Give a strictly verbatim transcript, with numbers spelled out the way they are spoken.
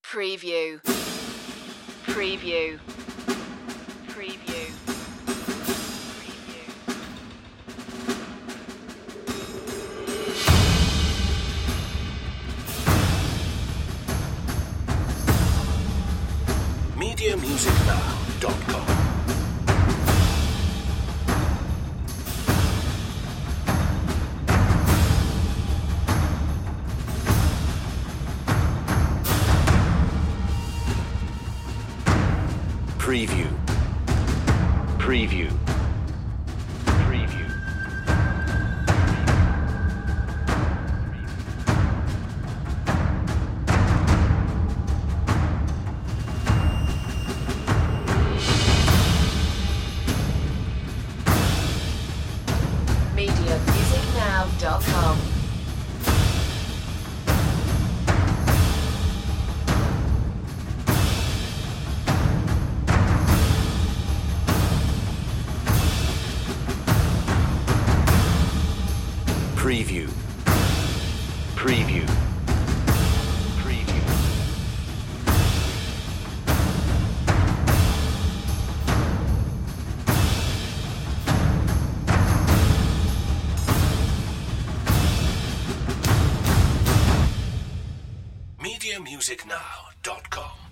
Preview. Preview. Preview. media music now dot com. Preview. Preview. Preview. media music now dot com. Preview. Preview. Preview. media music now dot com